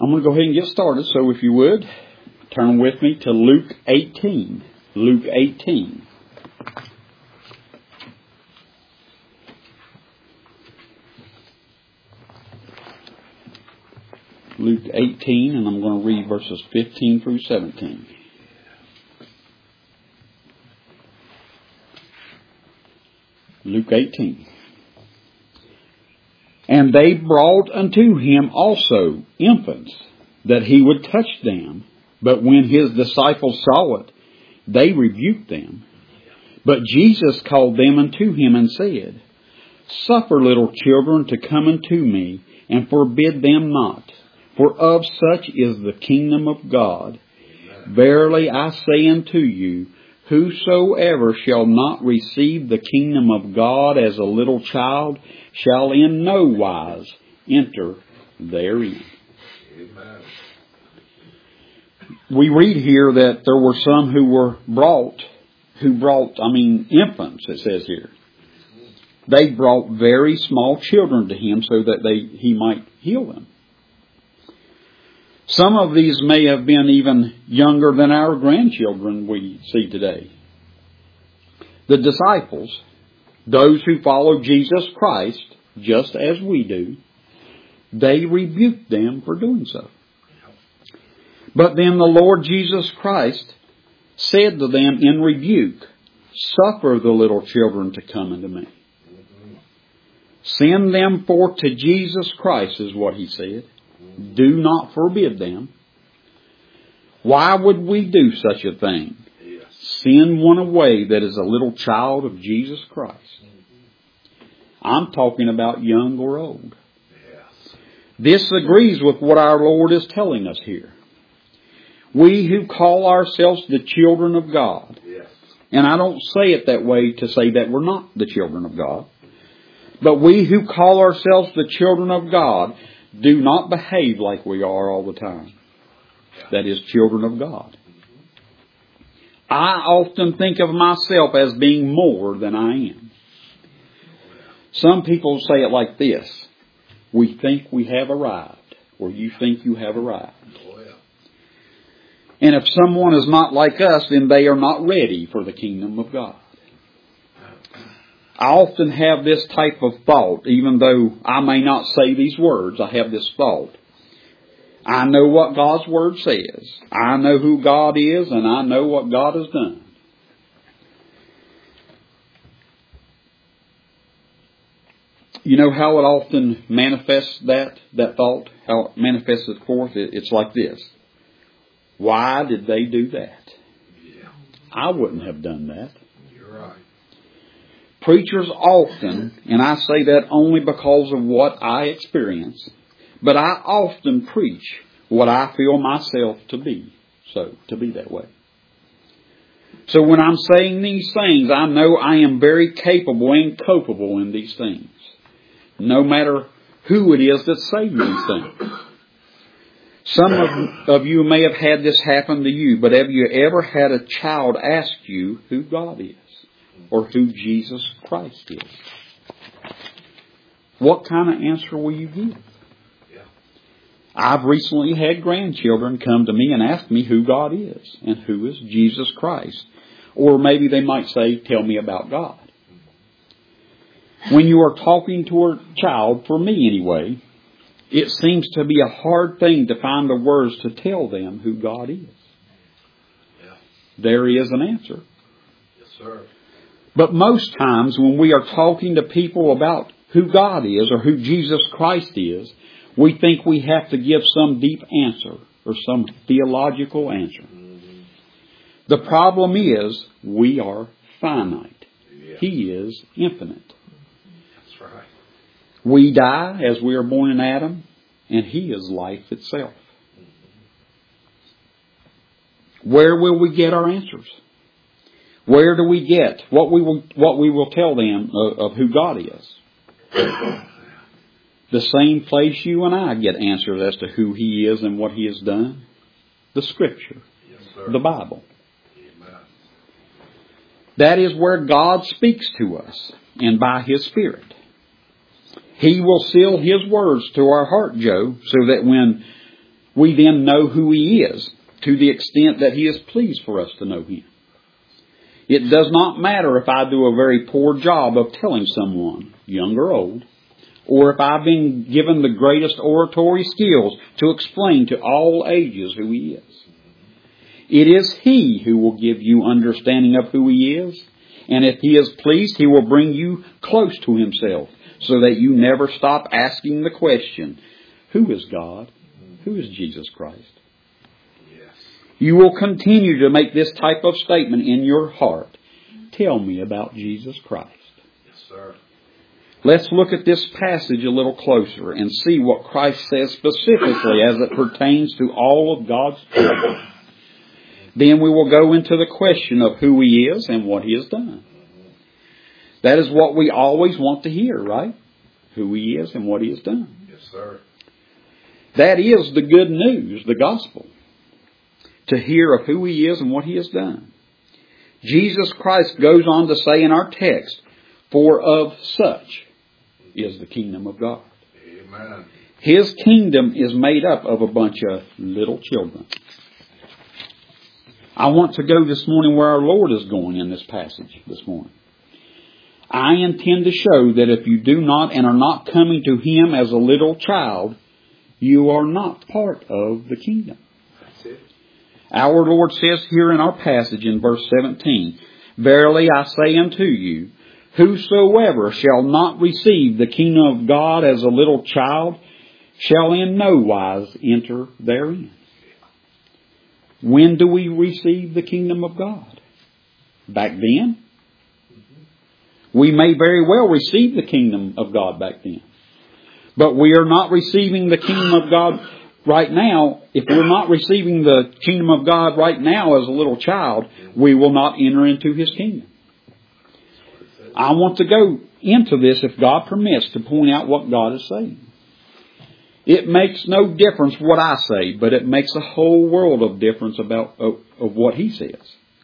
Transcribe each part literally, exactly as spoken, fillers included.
I'm going to go ahead and get started, so if you would, turn with me to Luke eighteen. Luke eighteen. Luke eighteen, and I'm going to read verses fifteen through seventeen. Luke eighteen. And they brought unto him also infants, that he would touch them. But when his disciples saw it, they rebuked them. But Jesus called them unto him and said, Suffer little children to come unto me, and forbid them not. For of such is the kingdom of God. Verily I say unto you, whosoever shall not receive the kingdom of God as a little child shall in no wise enter therein. Amen. We read here that there were some who were brought, who brought, I mean, infants, it says here. They brought very small children to him so that they he might heal them. Some of these may have been even younger than our grandchildren we see today. The disciples, those who follow Jesus Christ, just as we do, they rebuked them for doing so. But then the Lord Jesus Christ said to them in rebuke, Suffer the little children to come unto me. Send them forth to Jesus Christ, is what he said. Do not forbid them. Why would we do such a thing? Yes. Send one away that is a little child of Jesus Christ. I'm talking about young or old. Yes. This agrees with what our Lord is telling us here. We who call ourselves the children of God, yes. And I don't say it that way to say that we're not the children of God, but we who call ourselves the children of God do not behave like we are all the time. That is, children of God. I often think of myself as being more than I am. Some people say it like this. We think we have arrived, or you think you have arrived. And if someone is not like us, then they are not ready for the kingdom of God. I often have this type of thought, even though I may not say these words, I have this thought. I know what God's Word says. I know who God is, and I know what God has done. You know how it often manifests that, that thought? How it manifests it forth? It's like this. Why did they do that? Yeah. I wouldn't have done that. You're right. Preachers often, and I say that only because of what I experience, but I often preach what I feel myself to be, so to be that way. So when I'm saying these things, I know I am very capable and culpable in these things, no matter who it is that's saying these things. Some of, of you may have had this happen to you, but have you ever had a child ask you who God is? Or who Jesus Christ is? What kind of answer will you give? Yeah. I've recently had grandchildren come to me and ask me who God is and who is Jesus Christ. Or maybe they might say, tell me about God. When you are talking to a child, for me anyway, it seems to be a hard thing to find the words to tell them who God is. Yeah. There is an answer. Yes, sir. But most times when we are talking to people about who God is or who Jesus Christ is, we think we have to give some deep answer or some theological answer. Mm-hmm. The problem is we are finite. Yeah. He is infinite. That's right. We die as we are born in Adam, and He is life itself. Mm-hmm. Where will we get our answers? Where do we get what we will what we will tell them of, of who God is? The same place you and I get answers as to who He is and what He has done. The Scripture. Yes, the Bible. Amen. That is where God speaks to us, and by His Spirit. He will seal His words to our heart, Joe, so that when We then know who He is to the extent that He is pleased for us to know Him. It does not matter if I do a very poor job of telling someone, young or old, or if I've been given the greatest oratory skills to explain to all ages who He is. It is He who will give you understanding of who He is, and if He is pleased, He will bring you close to Himself, so that you never stop asking the question, who is God? Who is Jesus Christ? Yes. You will continue to make this type of statement in your heart. Tell me about Jesus Christ. Yes, sir. Let's look at this passage a little closer and see what Christ says specifically as it pertains to all of God's children. Then we will go into the question of who He is and what He has done. That is what we always want to hear, right? Who He is and what He has done. Yes, sir. That is the good news, the gospel. To hear of who He is and what He has done. Jesus Christ goes on to say in our text, for of such is the kingdom of God. Amen. His kingdom is made up of a bunch of little children. I want to go this morning where our Lord is going in this passage this morning. I intend to show that if you do not and are not coming to Him as a little child, you are not part of the kingdom. That's it. Our Lord says here in our passage in verse seventeen, verily I say unto you, whosoever shall not receive the kingdom of God as a little child shall in no wise enter therein. When do we receive the kingdom of God? Back then? We may very well receive the kingdom of God back then. But we are not receiving the kingdom of God right now. If we're not receiving the kingdom of God right now as a little child, we will not enter into His kingdom. I want to go into this, if God permits, to point out what God is saying. It makes no difference what I say, but it makes a whole world of difference about of, of what He says.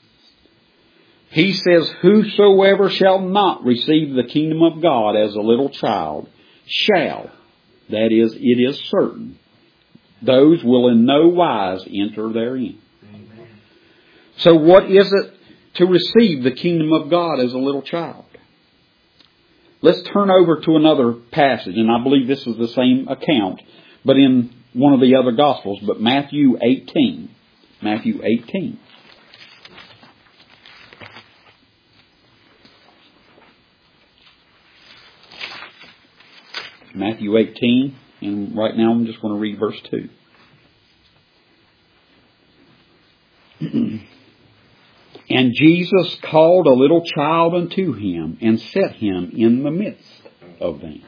He says, whosoever shall not receive the kingdom of God as a little child shall, that is, it is certain, those will in no wise enter therein. Amen. So what is it to receive the kingdom of God as a little child? Let's turn over to another passage, and I believe this is the same account, but in one of the other Gospels, but Matthew eighteen. Matthew eighteen. Matthew eighteen, and right now I'm just going to read verse two. And Jesus called a little child unto Him, and set him in the midst of them.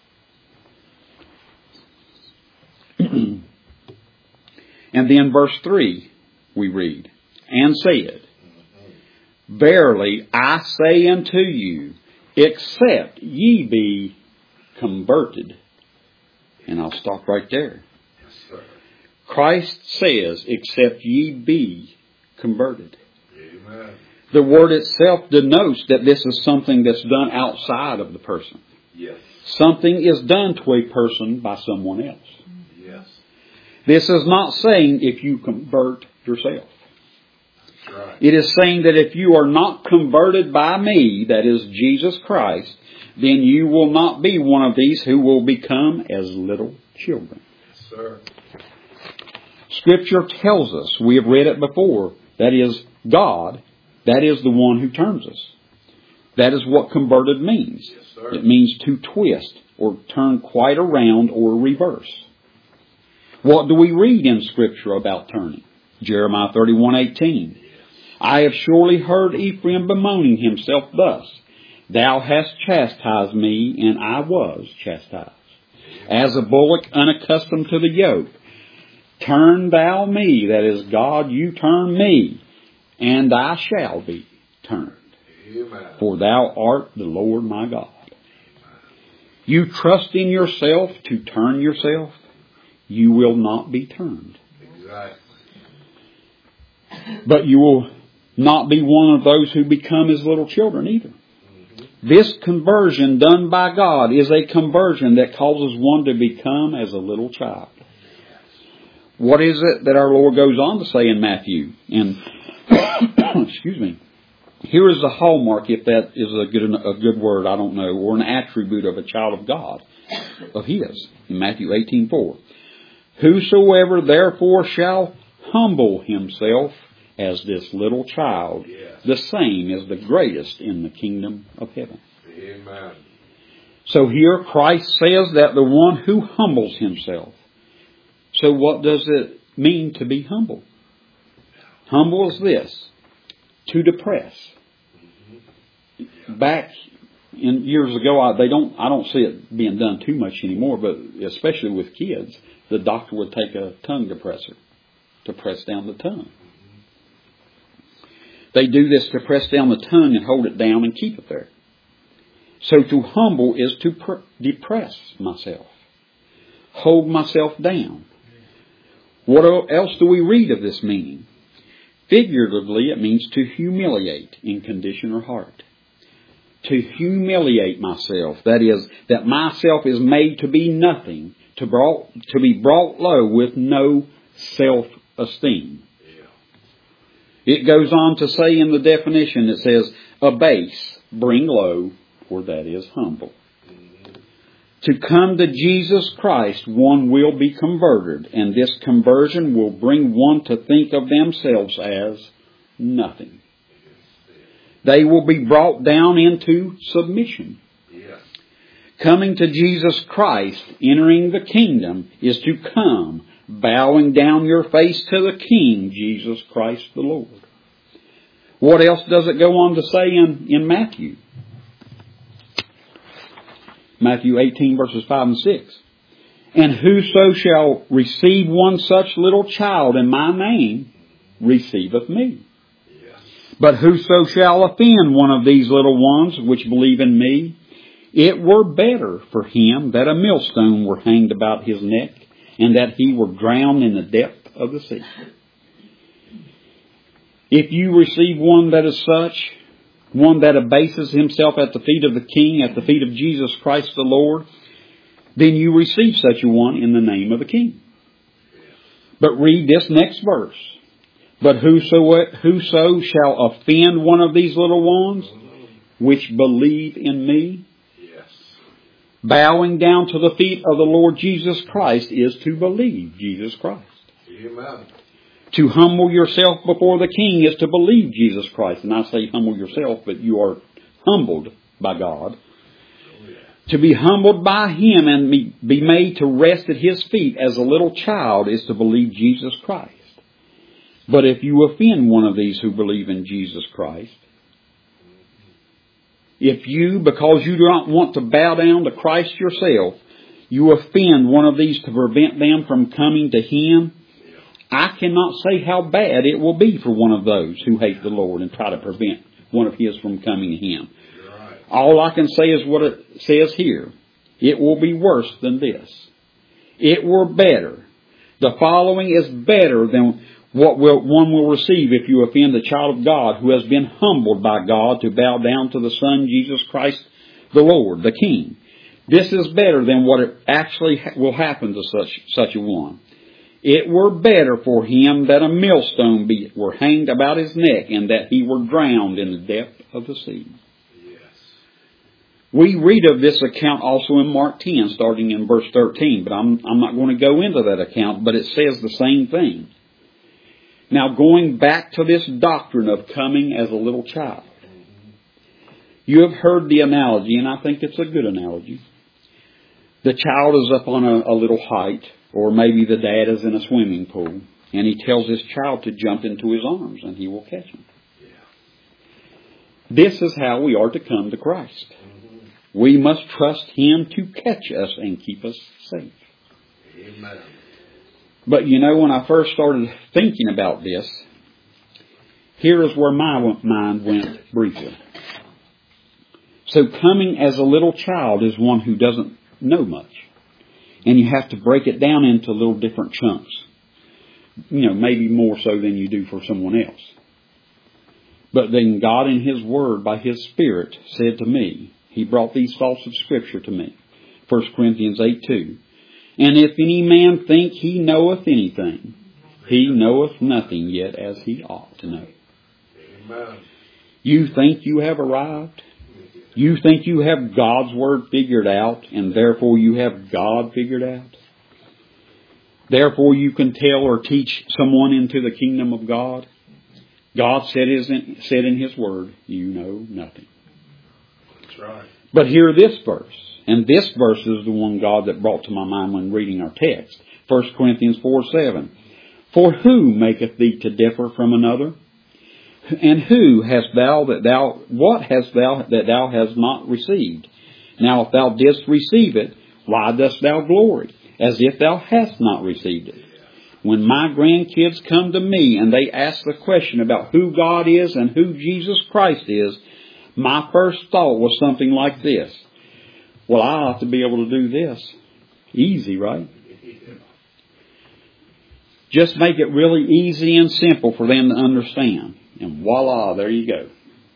And then verse three, we read, and said, verily I say unto you, except ye be converted. And I'll stop right there. Yes, sir. Christ says, except ye be converted. Amen. The word itself denotes that this is something that's done outside of the person. Yes. Something is done to a person by someone else. Yes. This is not saying if you convert yourself. That's right. It is saying that if you are not converted by me, that is Jesus Christ, then you will not be one of these who will become as little children. Yes, sir. Scripture tells us, we have read it before, that is God, that is the one who turns us. That is what converted means. Yes, sir. It means to twist or turn quite around or reverse. What do we read in Scripture about turning? Jeremiah thirty-one eighteen. I have surely heard Ephraim bemoaning himself thus. Thou hast chastised me, and I was chastised. As a bullock unaccustomed to the yoke, turn thou me, that is God, you turn me, and I shall be turned. Amen. For thou art the Lord my God. You trust in yourself to turn yourself, you will not be turned. Exactly. But you will not be one of those who become as little children either. Mm-hmm. This conversion done by God is a conversion that causes one to become as a little child. what is it that our Lord goes on to say in Matthew? And excuse me. Here is the hallmark, if that is a good a good word, I don't know, or an attribute of a child of God, of His, in Matthew eighteen four. Whosoever therefore shall humble himself as this little child, yes. the same is the greatest in the kingdom of heaven. Amen. So here Christ says that the one who humbles himself. So what does it mean to be humble? Humble is this. To depress. Back in years ago, I, they don't. I don't see it being done too much anymore. But especially with kids, the doctor would take a tongue depressor to press down the tongue. They do this to press down the tongue and hold it down and keep it there. So to humble is to per- depress myself, hold myself down. What else do we read of this meaning? Figuratively, it means to humiliate in condition or heart. To humiliate myself, that is, that myself is made to be nothing, to, brought, to be brought low with no self-esteem. Yeah. It goes on to say in the definition, it says, abase, bring low, or that is humble. To come to Jesus Christ, one will be converted, and this conversion will bring one to think of themselves as nothing. They will be brought down into submission. Yes. Coming to Jesus Christ, entering the kingdom, is to come, bowing down your face to the King, Jesus Christ the Lord. What else does it go on to say in, in Matthew? Matthew eighteen verses five and six. And whoso shall receive one such little child in my name, receiveth me. Yes. But whoso shall offend one of these little ones which believe in me, it were better for him that a millstone were hanged about his neck, and that he were drowned in the depth of the sea. If you receive one that is such, one that abases himself at the feet of the King, at the feet of Jesus Christ the Lord, then you receive such a one in the name of the King. But read this next verse. But whoso, whoso shall offend one of these little ones, which believe in me, yes. bowing down to the feet of the Lord Jesus Christ is to believe Jesus Christ. Amen. To humble yourself before the King is to believe Jesus Christ. And I say humble yourself, but you are humbled by God. Oh, yeah. To be humbled by Him and be made to rest at His feet as a little child is to believe Jesus Christ. But if you offend one of these who believe in Jesus Christ, if you, because you do not want to bow down to Christ yourself, you offend one of these to prevent them from coming to Him, I cannot say how bad it will be for one of those who hate the Lord and try to prevent one of His from coming to Him. Right. All I can say is what it says here. It will be worse than this. It were better. The following is better than what will, one will receive if you offend a child of God who has been humbled by God to bow down to the Son, Jesus Christ, the Lord, the King. This is better than what it actually will happen to such, such a one. It were better for him that a millstone be, were hanged about his neck, and that he were drowned in the depth of the sea. Yes. We read of this account also in Mark ten, starting in verse thirteen, but I'm, I'm not going to go into that account, but it says the same thing. Now, going back to this doctrine of coming as a little child, you have heard the analogy, and I think it's a good analogy. The child is up on a, a little height, or maybe the dad is in a swimming pool, and he tells his child to jump into his arms, and he will catch him. Yeah. This is how we are to come to Christ. Mm-hmm. We must trust Him to catch us and keep us safe. Amen. But you know, when I first started thinking about this, here is where my mind went briefly. So coming as a little child is one who doesn't know much. And you have to break it down into little different chunks. You know, maybe more so than you do for someone else. But then God in His Word, by His Spirit, said to me, He brought these thoughts of Scripture to me. First Corinthians eight two. And if any man think he knoweth anything, he knoweth nothing yet as he ought to know. Amen. You think you have arrived? You think you have God's Word figured out, and therefore you have God figured out? Therefore you can tell or teach someone into the kingdom of God? God said said in His Word, you know nothing. That's right. But hear this verse. And this verse is the one, God, that brought to my mind when reading our text. First Corinthians four seven. For who maketh thee to differ from another? And who hast thou that thou, what hast thou that thou hast not received? Now if thou didst receive it, why dost thou glory, as if thou hast not received it? When my grandkids come to me and they ask the question about who God is and who Jesus Christ is, my first thought was something like this. Well, I ought to be able to do this. Easy, right? Just make it really easy and simple for them to understand. And voila, there you go.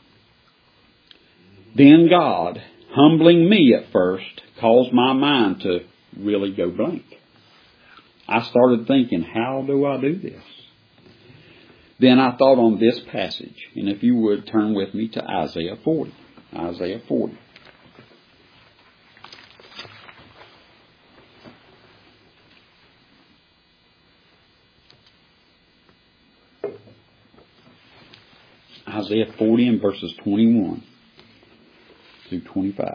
Then God, humbling me at first, caused my mind to really go blank. I started thinking, how do I do this? Then I thought on this passage. And if you would, turn with me to Isaiah forty. Isaiah forty. Isaiah forty and verses twenty-one through twenty-five.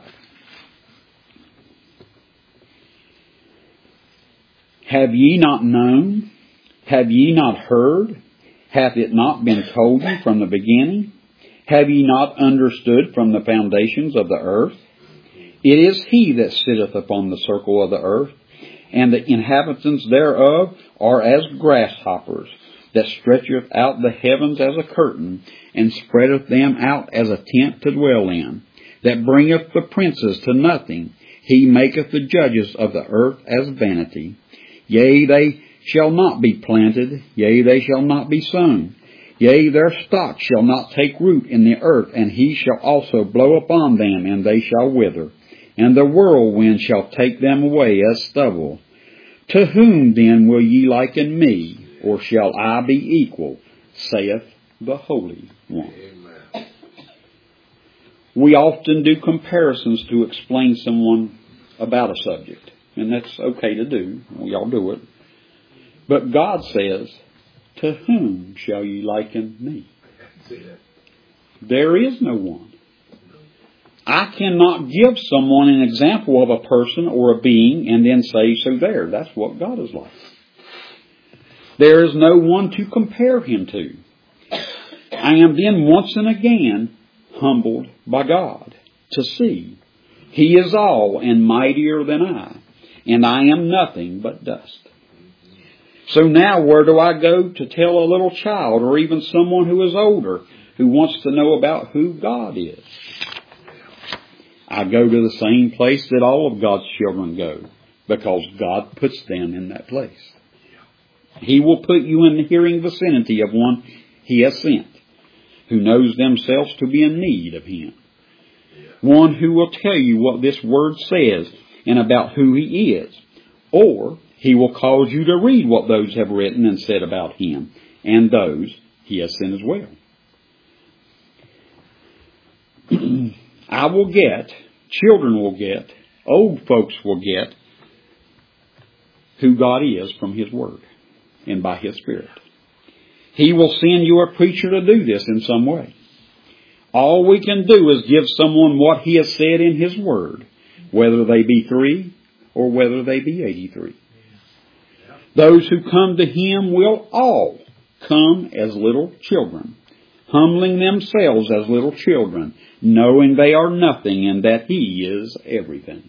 Have ye not known? Have ye not heard? Hath it not been told you from the beginning? Have ye not understood from the foundations of the earth? It is He that sitteth upon the circle of the earth, and the inhabitants thereof are as grasshoppers, that stretcheth out the heavens as a curtain, and spreadeth them out as a tent to dwell in, that bringeth the princes to nothing. He maketh the judges of the earth as vanity. Yea, they shall not be planted, yea, they shall not be sown. Yea, their stock shall not take root in the earth, and He shall also blow upon them, and they shall wither. And the whirlwind shall take them away as stubble. To whom then will ye liken me? Or shall I be equal, saith the Holy One. Amen. We often do comparisons to explain someone about a subject. And that's okay to do. We all do it. But God says, to whom shall ye liken me? There is no one. I cannot give someone an example of a person or a being and then say, so there, that's what God is like. There is no one to compare Him to. I am then once and again humbled by God to see He is all and mightier than I, and I am nothing but dust. So now where do I go to tell a little child or even someone who is older who wants to know about who God is? I go to the same place that all of God's children go, because God puts them in that place. He will put you in the hearing vicinity of one He has sent, who knows themselves to be in need of Him. One who will tell you what this Word says and about who He is. Or He will cause you to read what those have written and said about Him, and those He has sent as well. I will get, children will get, old folks will get who God is from His Word and by His Spirit. He will send you a preacher to do this in some way. All we can do is give someone what He has said in His Word, whether they be three or whether they be eighty-three. Those who come to Him will all come as little children, humbling themselves as little children, knowing they are nothing and that He is everything.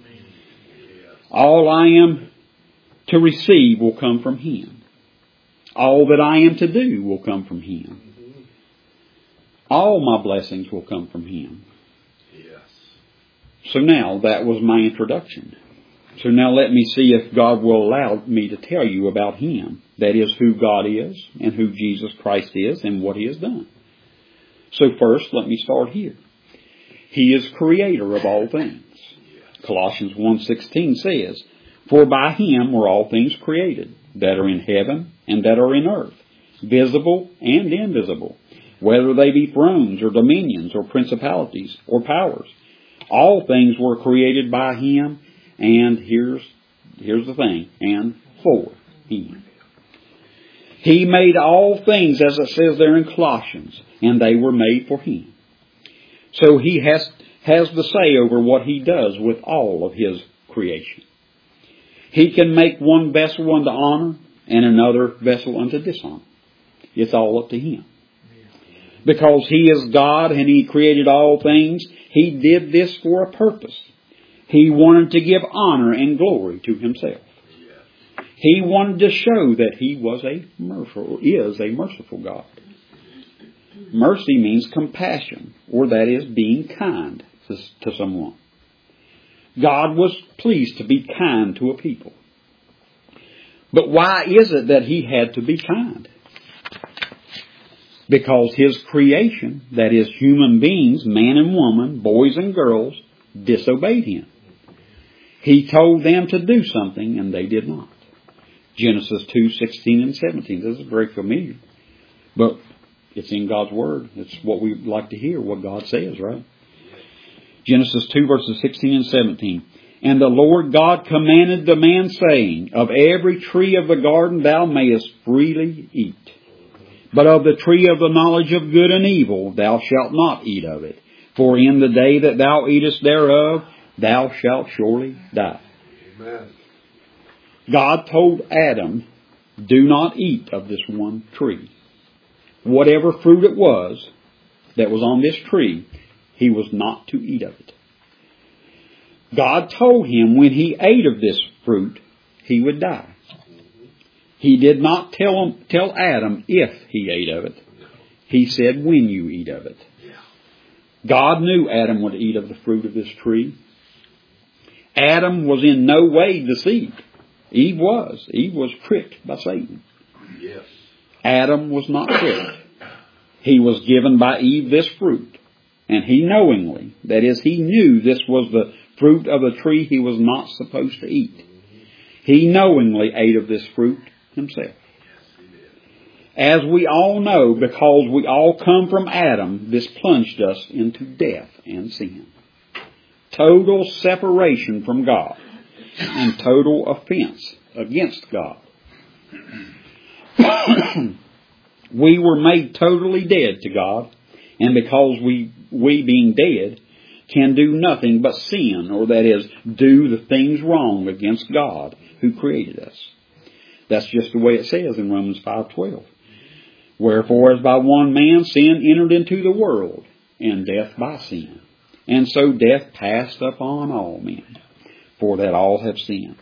All I am to receive will come from Him. All that I am to do will come from Him. All my blessings will come from Him. Yes. So now that was my introduction. So now let me see if God will allow me to tell you about Him. That is who God is and who Jesus Christ is and what He has done. So first, let me start here. He is creator of all things. Colossians one sixteen says, For by him were all things created, that are in heaven and that are in earth, visible and invisible, whether they be thrones or dominions or principalities or powers. All things were created by him, and here's, here's the thing, and for him. He made all things, as it says there in Colossians, and they were made for him. So he has, has the say over what he does with all of his creation. He can make one vessel unto honor and another vessel unto dishonor. It's all up to him. Because he is God and he created all things, he did this for a purpose. He wanted to give honor and glory to himself. He wanted to show that he was a merciful, is a merciful God. Mercy means compassion, or that is being kind to, to someone. God was pleased to be kind to a people. But why is it that he had to be kind? Because his creation, that is human beings, man and woman, boys and girls, disobeyed him. He told them to do something and they did not. Genesis two, sixteen and seventeen. This is very familiar. But it's in God's Word. It's what we like to hear, what God says, right? Genesis two, verses sixteen and seventeen. And the Lord God commanded the man, saying, Of every tree of the garden thou mayest freely eat. But of the tree of the knowledge of good and evil thou shalt not eat of it. For in the day that thou eatest thereof, thou shalt surely die. Amen. God told Adam, do not eat of this one tree. Whatever fruit it was that was on this tree, he was not to eat of it. God told him when he ate of this fruit, he would die. He did not tell him, tell Adam if he ate of it. He said when you eat of it. God knew Adam would eat of the fruit of this tree. Adam was in no way deceived. Eve was. Eve was tricked by Satan. Yes. Adam was not tricked. He was given by Eve this fruit. And he knowingly, that is, he knew this was the fruit of the tree he was not supposed to eat. He knowingly ate of this fruit himself. As we all know, because we all come from Adam, this plunged us into death and sin. Total separation from God and total offense against God. We were made totally dead to God, and because we, we being dead, can do nothing but sin, or that is, do the things wrong against God who created us. That's just the way it says in Romans five twelve. Wherefore, as by one man sin entered into the world, and death by sin. And so death passed upon all men, for that all have sinned.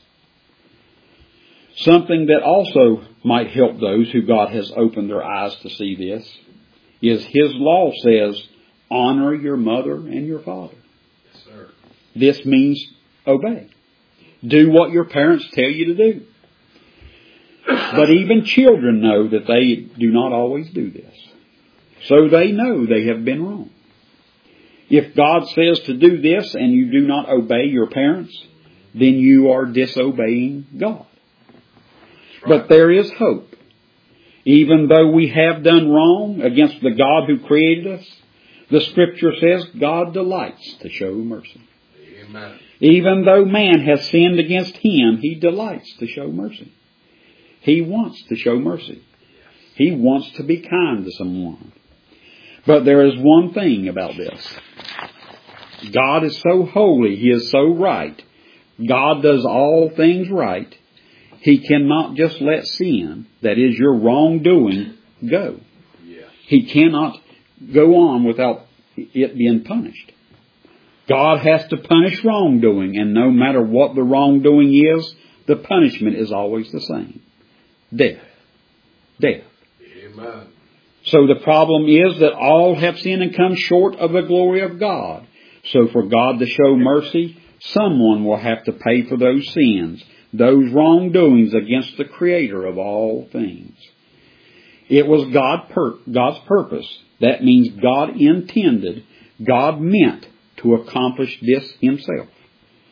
Something that also might help those who God has opened their eyes to see this is His law says, honor your mother and your father. Yes, sir. This means obey. Do what your parents tell you to do. But even children know that they do not always do this. So they know they have been wrong. If God says to do this and you do not obey your parents, then you are disobeying God. Right. But there is hope. Even though we have done wrong against the God who created us, the Scripture says God delights to show mercy. Amen. Even though man has sinned against Him, He delights to show mercy. He wants to show mercy. He wants to be kind to someone. But there is one thing about this. God is so holy. He is so right. God does all things right. He cannot just let sin, that is your wrongdoing, go. Yeah. He cannot go on without it being punished. God has to punish wrongdoing, and no matter what the wrongdoing is, the punishment is always the same. Death. Death. Amen. So the problem is that all have sinned and come short of the glory of God. So for God to show mercy, someone will have to pay for those sins, those wrongdoings against the Creator of all things. It was God per- God's purpose. That means God intended, God meant to accomplish this Himself.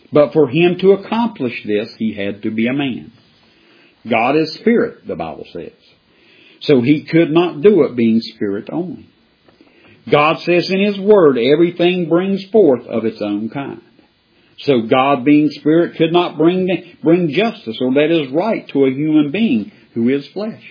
But for Him to accomplish this, He had to be a man. God is Spirit, the Bible says. So He could not do it being Spirit only. God says in His Word, everything brings forth of its own kind. So God being Spirit could not bring, bring justice or that is right to a human being who is flesh.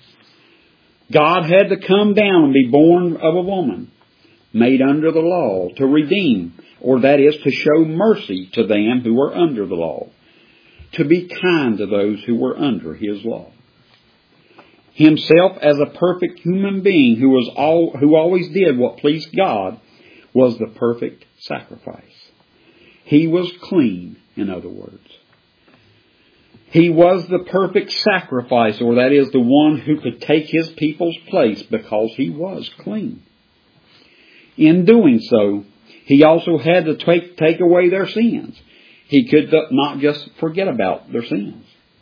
God had to come down and be born of a woman, made under the law, to redeem, or that is to show mercy to them who were under the law, to be kind to those who were under His law. Himself as a perfect human being who was all, who always did what pleased God was the perfect sacrifice. He was clean, in other words. He was the perfect sacrifice, or that is the one who could take His people's place because He was clean. In doing so, He also had to take, take away their sins. He could not just forget about their sins.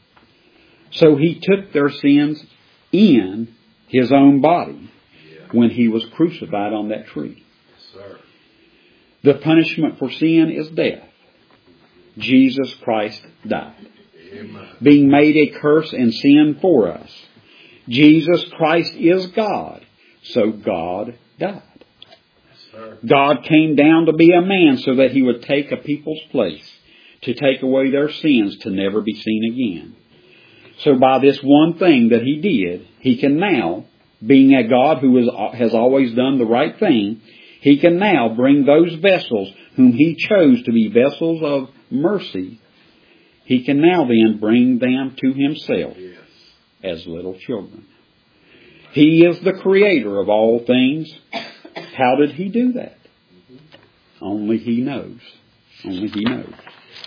So He took their sins in His own body when He was crucified on that tree. Yes, sir. The punishment for sin is death. Jesus Christ died. Amen. Being made a curse and sin for us. Jesus Christ is God, so God died. Yes, sir. God came down to be a man so that He would take a people's place, to take away their sins, to never be seen again. So by this one thing that He did, He can now, being a God who is, has always done the right thing, He can now bring those vessels whom He chose to be vessels of mercy. He can now then bring them to Himself Yes. as little children. He is the Creator of all things. How did He do that? Only He knows. Only He knows.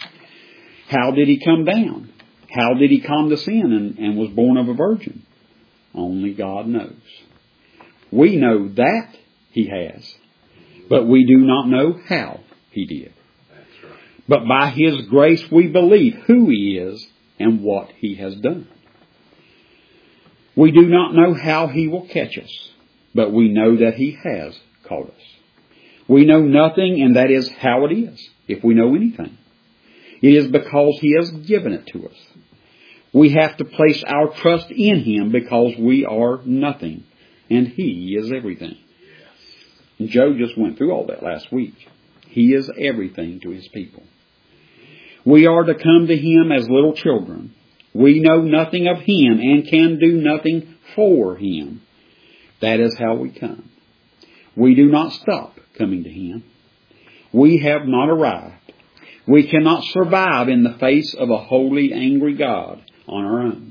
How did He come down? How did He condescend and, and was born of a virgin? Only God knows. We know that He has, but we do not know how He did. That's right. But by His grace we believe who He is and what He has done. We do not know how He will catch us, but we know that He has caught us. We know nothing, and that is how it is, if we know anything. It is because He has given it to us. We have to place our trust in Him because we are nothing, and He is everything. And Joe just went through all that last week. He is everything to His people. We are to come to Him as little children. We know nothing of Him and can do nothing for Him. That is how we come. We do not stop coming to Him. We have not arrived. We cannot survive in the face of a holy, angry God on our own.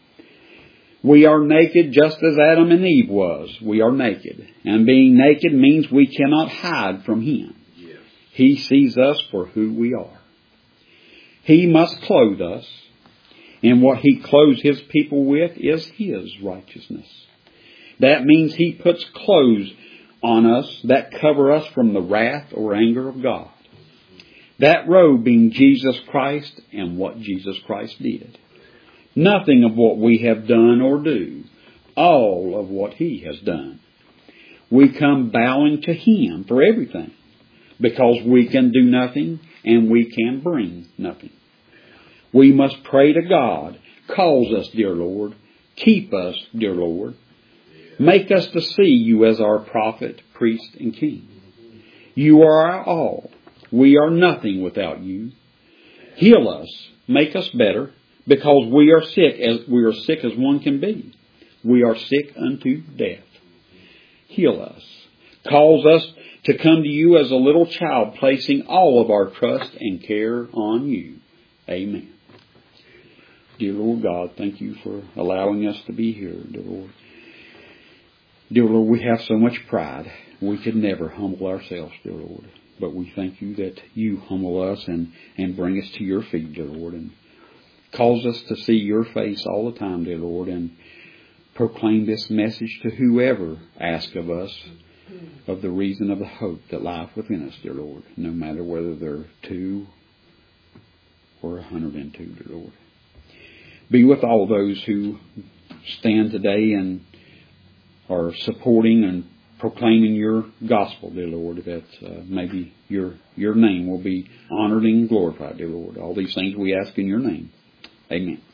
We are naked just as Adam and Eve was. We are naked. And being naked means we cannot hide from Him. Yes. He sees us for who we are. He must clothe us. And what He clothes His people with is His righteousness. That means He puts clothes on us that cover us from the wrath or anger of God. That robe being Jesus Christ and what Jesus Christ did. Nothing of what we have done or do. All of what He has done. We come bowing to Him for everything. Because we can do nothing and we can bring nothing. We must pray to God. Calls us, dear Lord. Keep us, dear Lord. Make us to see You as our prophet, priest, and king. You are our all. We are nothing without You. Heal us. Make us better. Because we are sick as we are sick as one can be. We are sick unto death. Heal us. Calls us to come to You as a little child, placing all of our trust and care on You. Amen. Dear Lord God, thank You for allowing us to be here, dear Lord. Dear Lord, we have so much pride. We could never humble ourselves, dear Lord. But we thank You that You humble us and, and bring us to Your feet, dear Lord, and cause us to see Your face all the time, dear Lord, and proclaim this message to whoever asks of us of the reason of the hope that lieth within us, dear Lord, no matter whether they're two or a hundred and two, dear Lord. Be with all those who stand today and are supporting and proclaiming your gospel, dear Lord, that uh, maybe your your name will be honored and glorified, dear Lord. All these things we ask in your name. Amen.